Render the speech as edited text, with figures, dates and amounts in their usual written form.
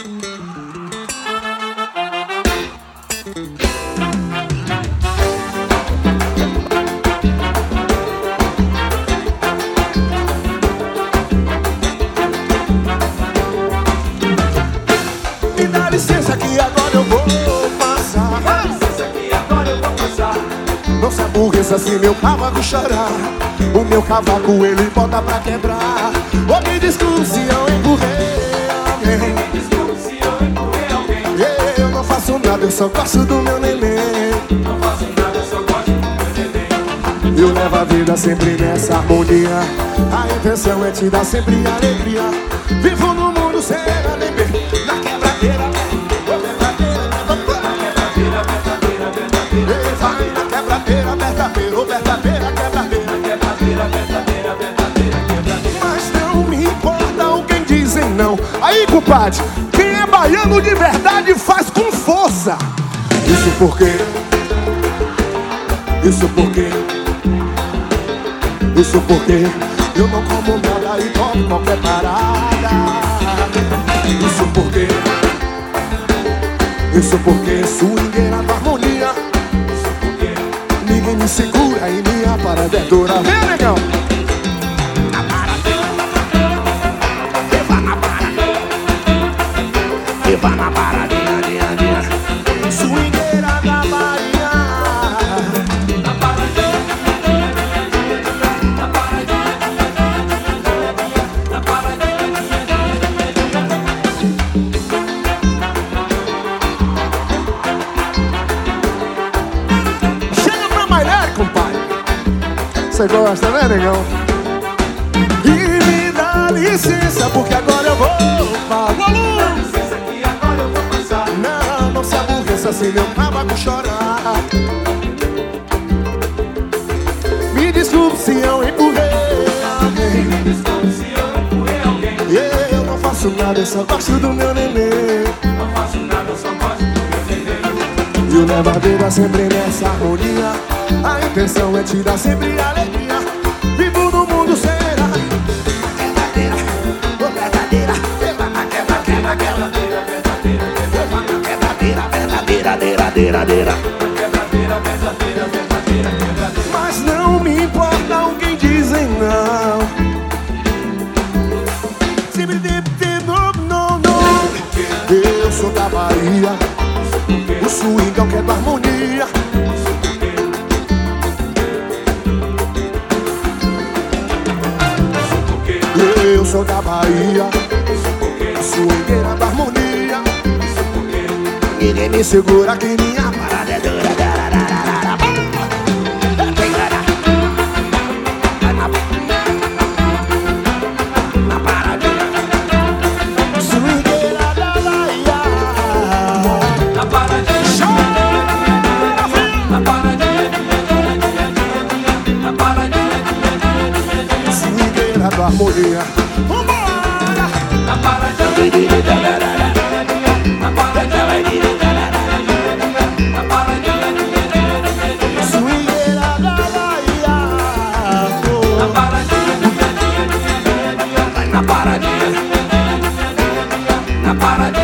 Me dá licença que agora eu vou passar. Dá licença que agora eu vou passar. Não se aborreça se meu cavaco chorar. O meu cavaco ele bota pra quebrar. Ô, me desculpe se eu empurrei alguém. Me desculpe se eu empurrei alguém. Eu não faço nada, eu só gosto do meu neném. Não faço nada, eu só gosto do meu neném. Eu levo a vida sempre nessa harmonia. A intenção é te dar sempre alegria. Vivo no mundo sem alegria. Na quebradeira, verdadeira, vai na quebradeira, verdadeira, quebradeira. Mas não me importa o que dizem não. Aí, compadre, quem é baiano de verdade faz com força. Isso porque eu não como nada e tomo qualquer parada. Isso porque swingueira da harmonia. Isso porque ninguém me segura e minha parada é dura. Vem, negão! Na paradeira, leva na paradeira, leva na paradeira, swingueira da Bahia. Na paradeira, na paradeira, na paradeira. Chega pra bailar, compadre. Você gosta, né, negão? E me dá licença, porque agora eu vou falar. Dá licença que agora eu vou passar. Não se aborreça se meu cavaco chorar. Me desculpe se eu empurrei alguém. Me desculpe se eu empurrei alguém. Eu não faço nada, eu só gosto do meu neném. Não faço nada, eu só gosto do meu neném. Eu levo a vida sempre nessa harmonia. A intenção é te dar sempre alegria. Vivo no mundo será verdadeira, leva na quebradeira, verdadeira. Mas não me importa o que dizem não. Sempre não. Eu sou da Bahia. O swingão que é da harmonia. Eu sou da Bahia. Swingueira da harmonia. Ninguém me segura que minha parada é dura. Na paradinha, swingueira da Bahia. Na paradinha, na paradinha, na paradinha, swingueira da harmonia. Vambora! Na paradinha, na paradinha. Swingueira da Bahia. Na paradinha, na paradinha, na paradinha.